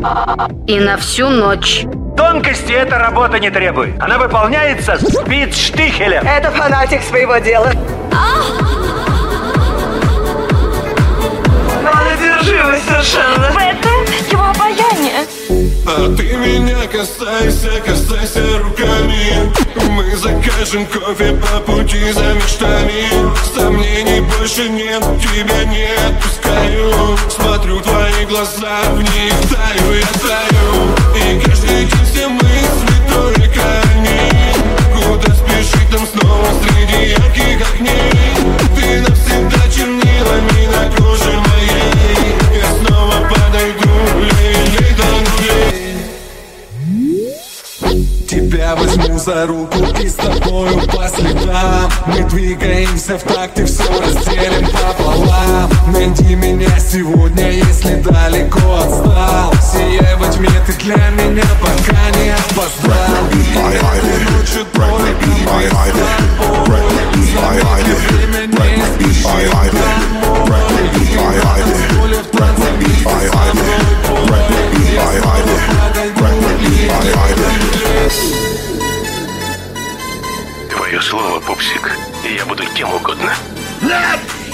И на всю ночь. Тонкости эта работа не требует. Она выполняется спидштихелем. Это фанатик своего дела. Одержимость совершенно. В этом его обаяние. А ты меня касайся руками. Мы закажем кофе по пути за мечтами. Сомнений больше нет, тебя не отпускаю. Смотрю твои глаза, в них таю, я таю. И каждый день все мысли только они. Куда спешить нам снова среди ярких огней? Ты навсегда чернилами на коже моей. Я снова подойду, лей до нулей. Тебя возьму за руку и с тобою по следам. Мы двигаемся в такт и все разделим пополам. Найди меня сегодня, если далеко отстал. Сияй во тьме, ты для меня пока не опоздал. Ночью только мы с тобой. Время не спешит домой. Поле в танце вместе с тобой. Твое слово, пупсик, и я буду кем угодно. Нет!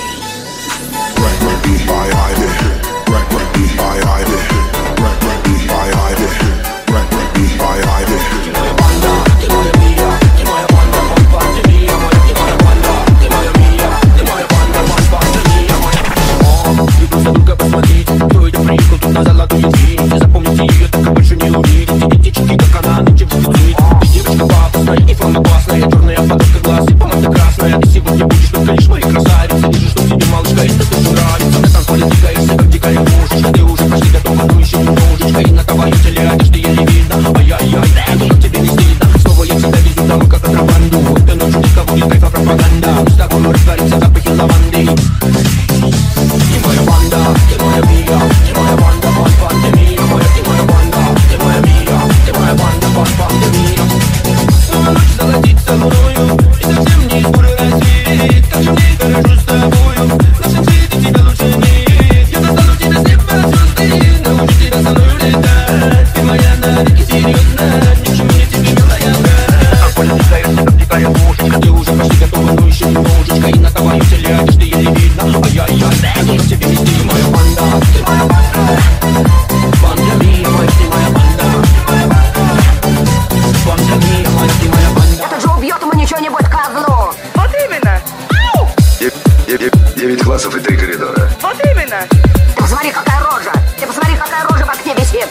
Посмотрите, кто это приехал тут на золотую дверь. Запомните ее, так и больше не увидите. Идите, как она нынче вкусит. Ты девочка пафосная и форма классная. Черная подушка глаз и помада красная. Ты сегодня будешь только лишь моей красавицей. Держи, что тебе, малышка, это тоже нравится. На танцполе двигаешься, как дикая кошечка. Ты уже почти готова, но еще немножечко. И на твоей теле одежды еле видно. Ай-яй-яй, но тебе не стыдно. Снова я тебя везу домой, как контрабанду. Ты ночью никого не кайфа пропаганда. Мы с тобой растворимся в запахе лаванды. Ты моя банда, ты моя мия, ты моя банда, под пандемия. Ты моя банда, ты моя мия, ты моя банда, под пандемия. Снова ночь золотится мною, и совсем не из буры России. Как же мне хорошо с тобою, в нашем свете тебя лучше нет. Я достану тебя с неба звезды, научу тебя со мною летать. Ты моя навеки серьезно, ни к чему не тебе, милая брат. А поле двигаешься, как дикая кошечка. Ты уже почти готова, но еще немножечко. И на твоей теле одежды еле видно. Ай-яй-яй, но тебе не стыдно. Моя банда, ты моя банда. Банда мия, мать, ты моя банда. Банда мия, мать, ты моя банда. Это же убьет ему ничего-нибудь козлу. Вот именно. 9 классов и 3 коридора. Вот именно. Ты посмотри, какая рожа. Ты посмотри, какая рожа в окне висит.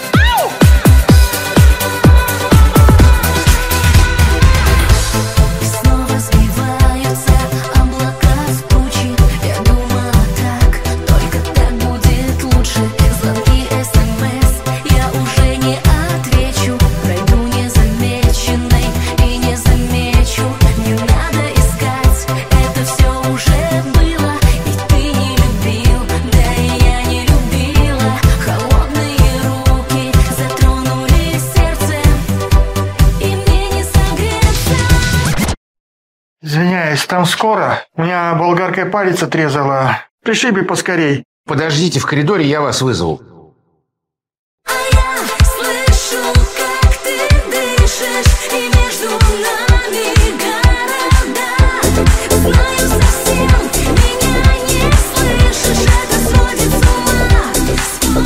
Снова сбиваются облака с тучи. Я думала так, только так будет лучше. Звонки, СМС, я уже не отвечу. Пройду незамеченной и не замечу. Не надо искать, это все уже было. Ведь ты не любил, да и я не любила. Холодные руки затронули сердце, и мне не согреться. Извиняюсь, там скоро. У меня болгаркой палец отрезала. Пришиби поскорей. Подождите в коридоре, я вас вызову. А я слышу, как ты дышишь, и между нами города. Знаю совсем, меня не слышишь, это сводит с ума.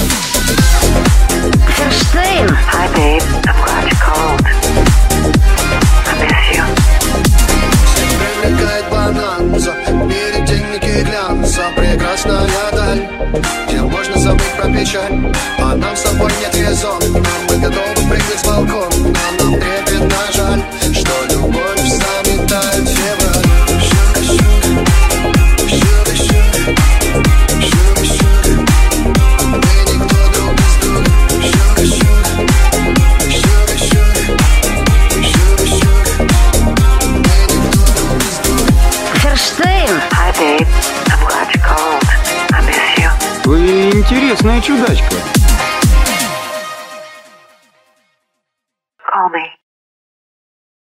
Ферштейн. Hi, babe. I'm glad you called. I miss you. Привлекает бананза, в мире денег и глянца. Прекрасная даль, где можно забыть про печаль. А нам с тобой нет резон, мы готовы прыгать с балкона. Нам трепетно жаль, что любовь заметает февраль. Sugar, sugar, sugar, sugar, sugar. Мы никто друг без друга. Sugar, sugar, sugar, sugar, sugar, sugar. Мы никто друг без друга. Ферштейн. Hi, babe. I'm glad you called. I miss you. Вы интересная чудачка. Call me.